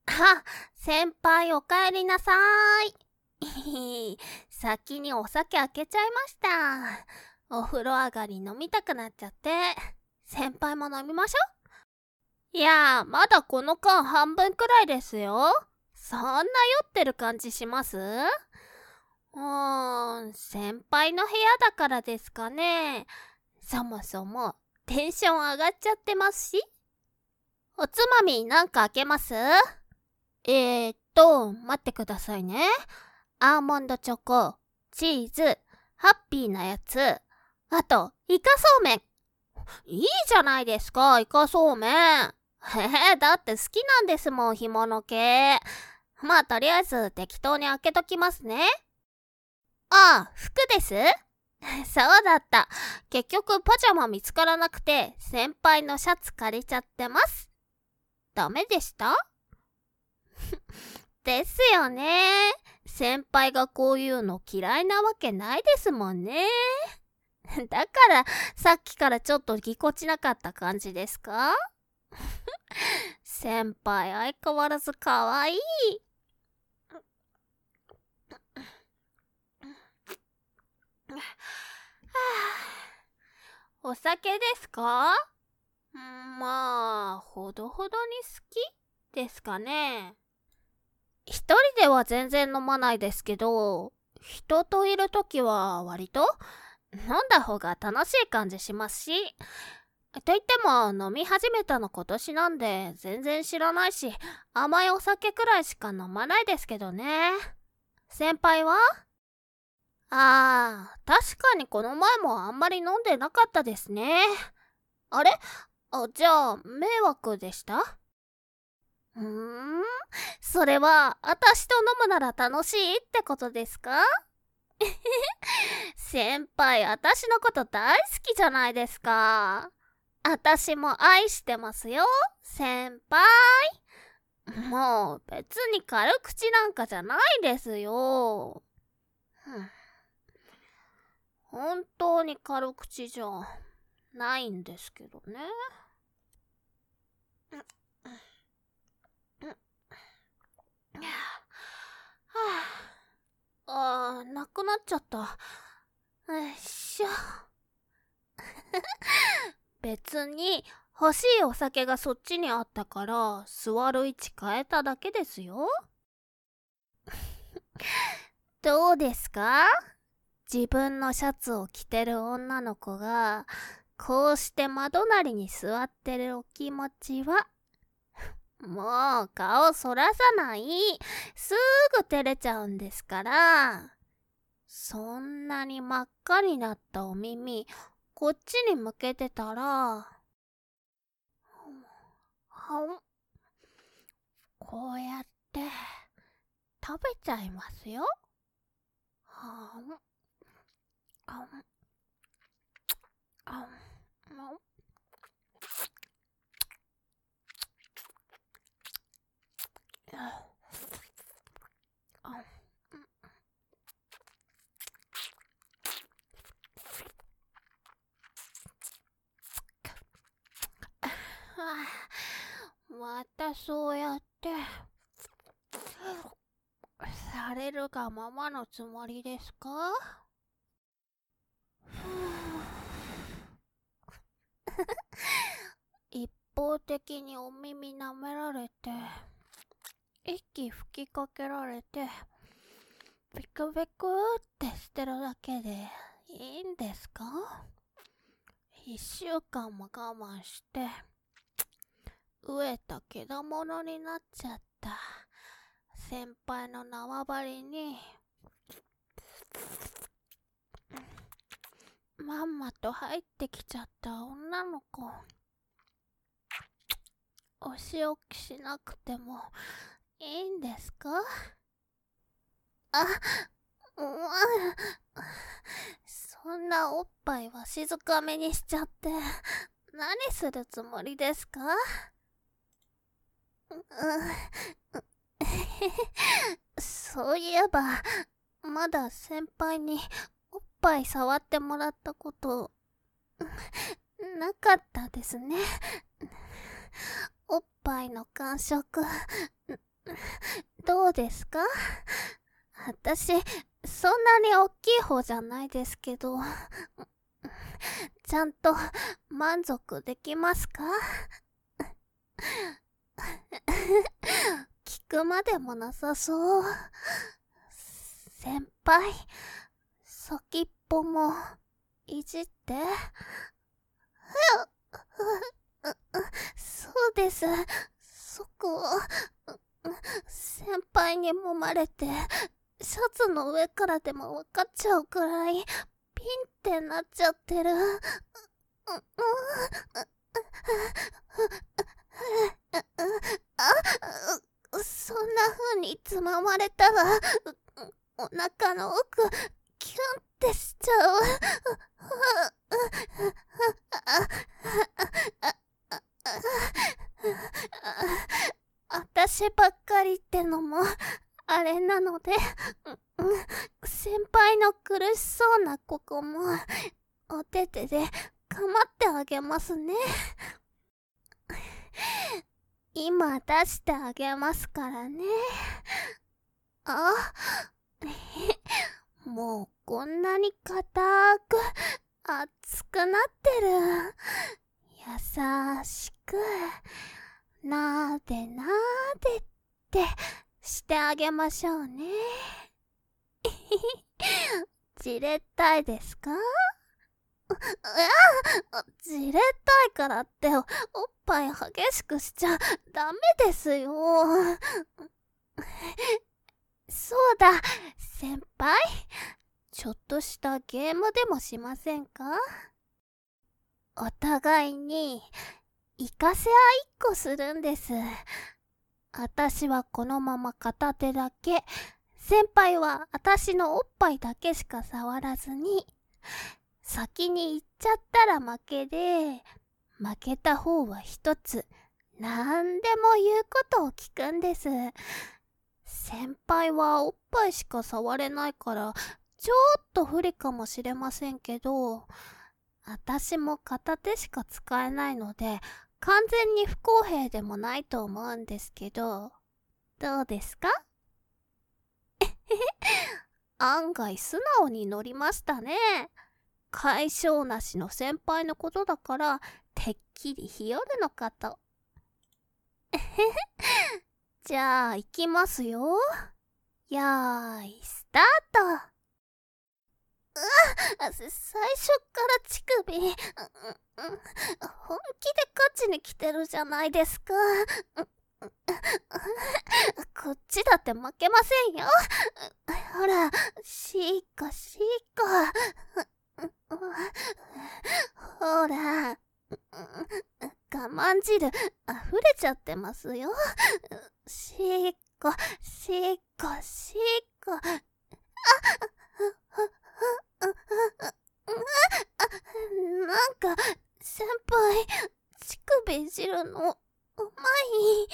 あ、先輩お帰りなさい。先にお酒開けちゃいました。お風呂上がり飲みたくなっちゃって。先輩も飲みましょう。いやー、まだこの缶半分くらいですよ。そんな酔ってる感じします？先輩の部屋だからですかね。そもそもテンション上がっちゃってますし。おつまみなんか開けます？待ってくださいね。アーモンドチョコ、チーズ、ハッピーなやつ、あと、イカそうめん。いいじゃないですか、イカそうめん。だって好きなんですもん、干物系。まあ、とりあえず適当に開けときますね。ああ、服です。そうだった。結局パジャマ見つからなくて、先輩のシャツ借りちゃってます。ダメでした？ですよね。先輩がこういうの嫌いなわけないですもんね。だからさっきからちょっとぎこちなかった感じですか？先輩相変わらずかわいい。お酒ですか？まあ、ほどほどに好きですかね。一人では全然飲まないですけど、人といるときは割と飲んだ方が楽しい感じしますし。と言っても飲み始めたの今年なんで全然知らないし、甘いお酒くらいしか飲まないですけどね。先輩は？確かにこの前もあんまり飲んでなかったですね。あれ？じゃあ迷惑でした？うーん、それは私と飲むなら楽しいってことですか？先輩、私のこと大好きじゃないですか。私も愛してますよ、先輩。もう別に軽口なんかじゃないですよ。本当に軽口じゃないんですけどね。なくなっちゃった。よいしょ。別に欲しいお酒がそっちにあったから座る位置変えただけですよ。どうですか？自分のシャツを着てる女の子がこうして窓なりに座ってるお気持ちは？もう顔そらさない。すぐ照れちゃうんですから。そんなに真っ赤になったお耳こっちに向けてたら、こうやって食べちゃいますよ。はんあんあんあんまたそうやってされるがままのつもりですか？一方的にお耳舐められて、息吹きかけられて、ビクビクってしてるだけでいいんですか？一週間も我慢して飢えたけだものになっちゃった先輩の縄張りにまんまと入ってきちゃった女の子、お仕置きしなくてもいいんですか？あ、うん、そんなおっぱいは静かめにしちゃって何するつもりですか？そういえばまだ先輩におっぱい触ってもらったことなかったですね。おっぱいの感触どうですか？私、そんなに大きい方じゃないですけど、ちゃんと満足できますか？聞くまでもなさそう。先輩、先っぽもいじって。そうです。そこ、先輩に揉まれて、シャツの上からでも分かっちゃうくらい、ピンってなっちゃってる。そんな風につままれたら、お腹の奥、キュンってしちゃう。私ばっかりってのもあれなので、先輩の苦しそうなここもお手手でかまってあげますね。今出してあげますからね。あ、もうこんなに硬く熱くなってる。優しくなでなでってしてあげましょうね。じれったいですか？じれったいからっておっぱい激しくしちゃダメですよ。そうだ、先輩、ちょっとしたゲームでもしませんか？お互いに行かせ合いっこするんです。私はこのまま片手だけ、先輩は私のおっぱいだけしか触らずに、先に行っちゃったら負けで、負けた方は一つ、なんでも言うことを聞くんです。先輩はおっぱいしか触れないから、ちょっと不利かもしれませんけど、私も片手しか使えないので、完全に不公平でもないと思うんですけど、どうですか？案外素直に乗りましたね。解消なしの先輩のことだから、てっきりひよるのかと。じゃあ、行きますよ。よーい、スタート。最初から乳首、本気で勝ちに来てるじゃないですか。こっちだって負けませんよ。ほら、しーかしーか。ほら、我慢汁溢れちゃってますよ。しーこ、しーこ、しーこ。なんか、先輩、乳首いじるの、うまい。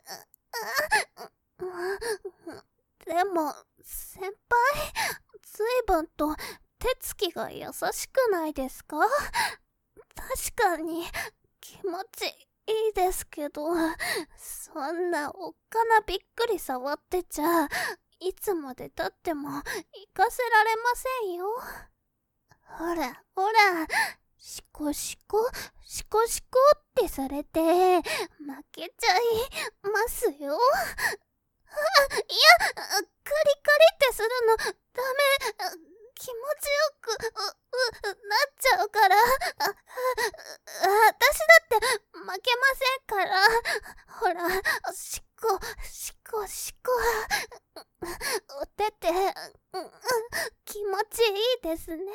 でも、先輩、ずいぶんと手つきが優しくないですか？確かに、気持ちいいですけど、そんなおっかなびっくり触ってちゃ、いつまでたっても行かせられませんよ。ほら、ほら、シコシコ、シコシコってされて、負けちゃいますよ。いや、カリカリってするのダメ。気持ちよく、なっちゃうから。私だって負けませんから。ほら、シコ、シコ、シコ。お手手、気持ちいいですね。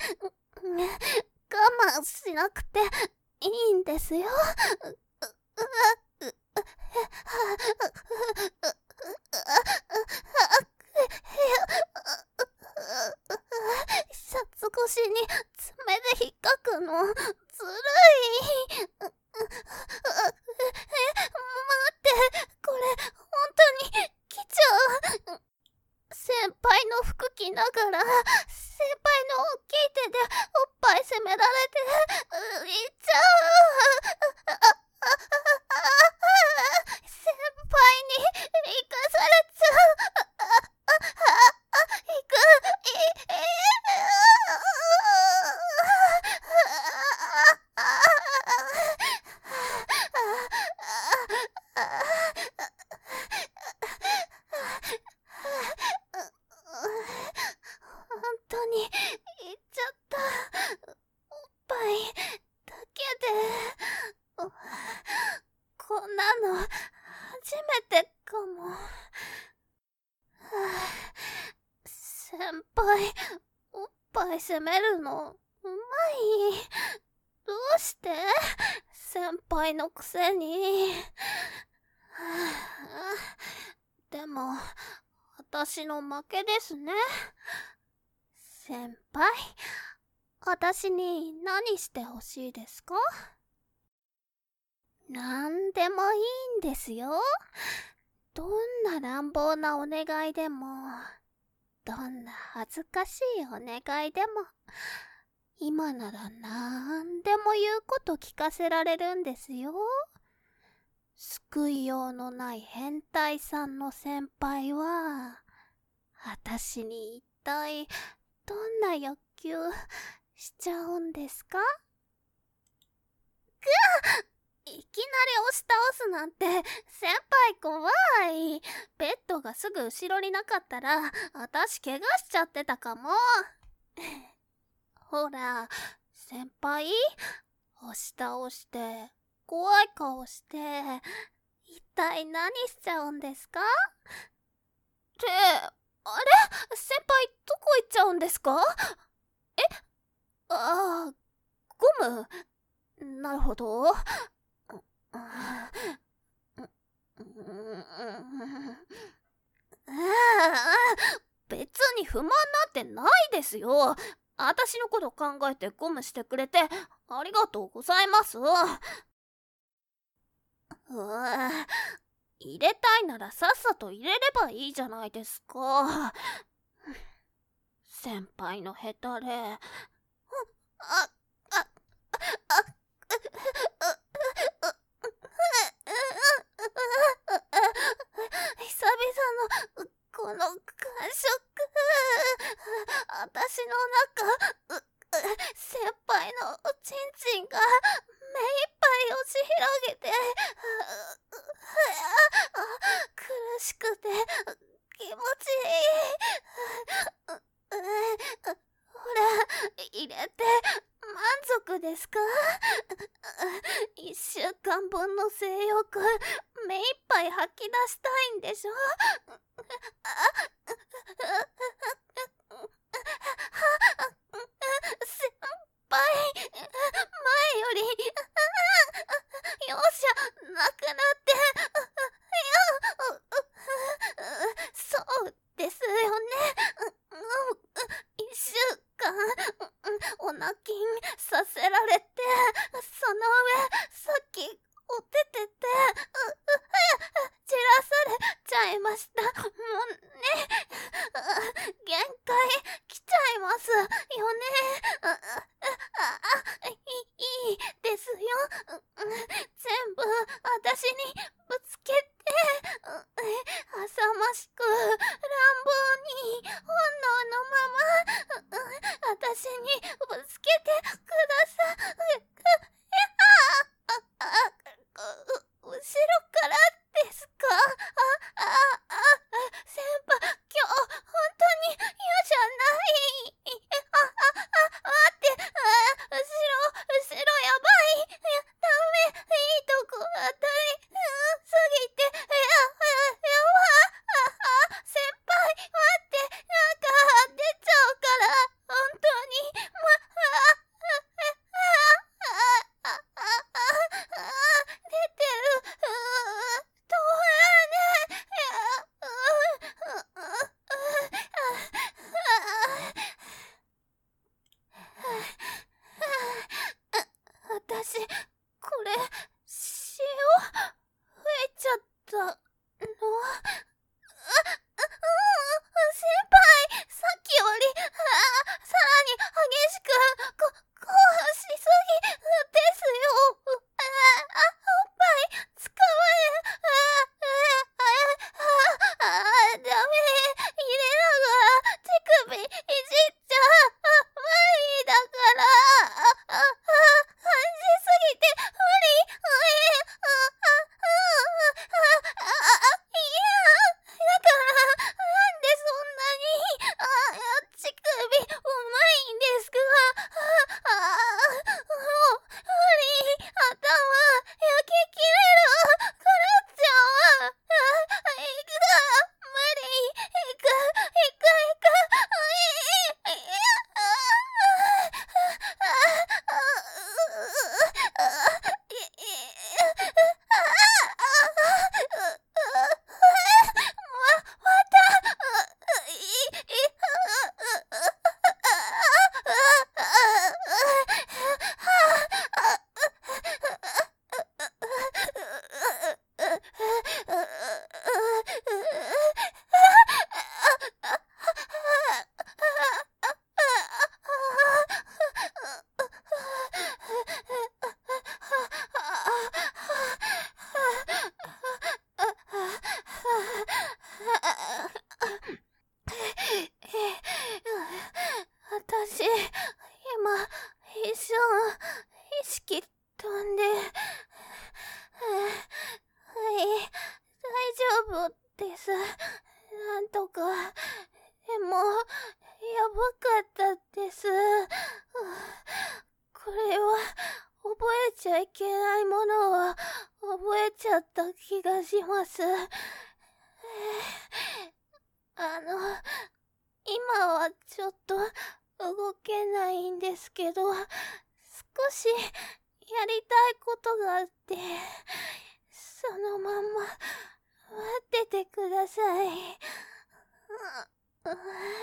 我慢しなくていいんですよ。シャツ越しに爪で引っかくのずるい。待って、これ本当に来ちゃう。先輩の服着ながら、先輩の大きい手でおっぱい責められて、いっちゃう。先輩に行か先輩、おっぱい責めるのうまい。どうして先輩のくせに。でも、私の負けですね。先輩、私に何してほしいですか？なんでもいいんですよ。どんな乱暴なお願いでも、どんな恥ずかしいお願いでも、今ならなんでも言うこと聞かせられるんですよ。救いようのない変態さんの先輩は、私に一体どんな欲求しちゃうんですか？いきなり押し倒すなんて先輩怖い。ベッドがすぐ後ろになかったら私怪我しちゃってたかも。ほら先輩、押し倒して怖い顔して一体何しちゃうんですか？ってあれ、先輩どこ行っちゃうんですか？え、ああ、ゴム。なるほど。別に不満なんてないですよ。私のこと考えてゴムしてくれてありがとうございます。入れたいならさっさと入れればいいじゃないですか。先輩のヘタレ。あ、あ、あ、久々のこの感触。私の中、先輩のおちんちんが目いっぱい押し広げて、苦しくて気持ちいい。ほら、入れて満足ですか？1週間分の性欲、目いっぱい吐き出したいんでしょ？先輩、前より、容赦なくなって、そうですよね。1週間、お泣きさせられて、その上、さっき、おててて、散らされちゃいました。もうね、限界来ちゃいますよね。いいですよ。全部私にぶつけて、浅ましく乱暴に本能のまま私にぶつけてください。後ろからですか？先輩、今日本当に嫌じゃない。待って、後ろやばい。ダメ、いいとこ当たりすぎて、やば。先輩、待って、なんか出ちゃうから、本当に、出てる。止まらない。私、これ、塩、増えちゃったの？先輩、さっきより、さらに激しく、興奮しすぎですよ。おっぱい、捕まえ、ダメ、入れながら、手首、いじっちゃ、無理だから、感じすぎて、無理、だから、なんでそんなに、乳首、うまいんですか？ 夫です。なんとか。でも、やばかったです。これは、覚えちゃいけないものは、覚えちゃった気がします。今はちょっと動けないんですけど、少しやりたいことがあって、そのまんま待っててください。